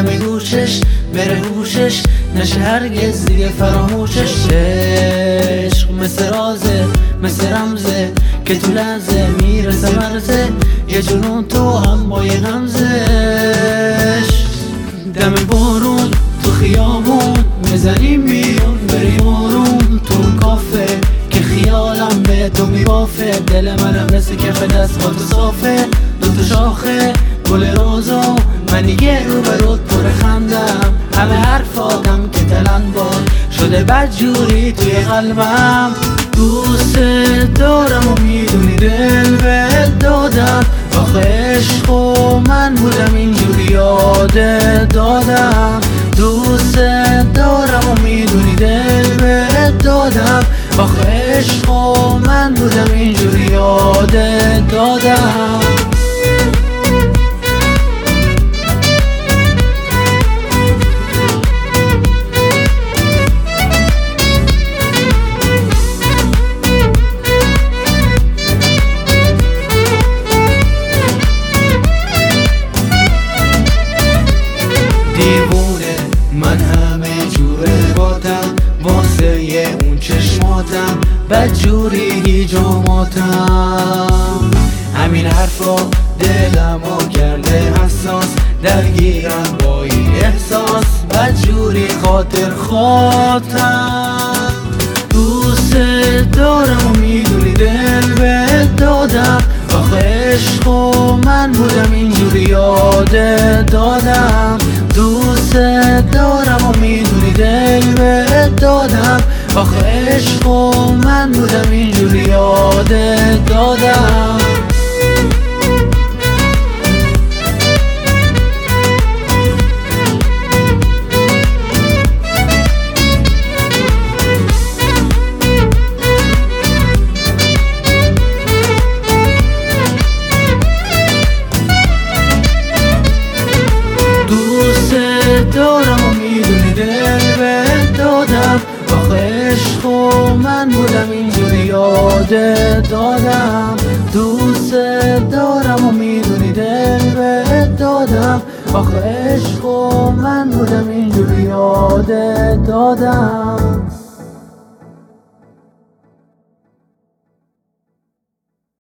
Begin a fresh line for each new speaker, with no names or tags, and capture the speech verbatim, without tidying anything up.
دم گوشش بره هوشش نشه هرگز دیگه فراموشش. عشق مثل رازه مثل رمزه که تو لحظه میرسه مرزه، یه جنون تو هم با یه غمزش. دم بارون تو خیابون میزنیم بیرون بریم آروم تو کافه که خیالم به تو میبافه. دل منم مثل کف دست با تو صافه، دو تا شاخه گل روزو من دیگه رو برود پر خندم. همه حرفاتم که تلن باد شده بدجوری توی قلبم. دوست دارم و میدونی دل بهت دادم، آخه عشق و من بودم اینجوری یادت دادم. دوست دارم و میدونی دل بهت دادم، آخه عشق و من بودم اینجوری یادت دادم. دیوونه من همه جوره باتم واسه یه اون چشماتم بدجوری هیجاماتم. همین حرفا دلمو کرده حساس درگیرم با این احساس بدجوری خاطر خاطرم. دوست دارم و میدونی دل بهت دادم، آخه عشق و من بودم اینجوری یادت دادم. دوست دارم و میدونی دل بهت دادم، آخه عشق و من بودم اینجوری یادت دادم. دارم و میدونی دل بهت دادم، آخه عشق و من بودم اینجوری یادت دادم. دوست دارم و میدونی دل بهت دادم، آخه عشق و من بودم اینجوری یادت دادم.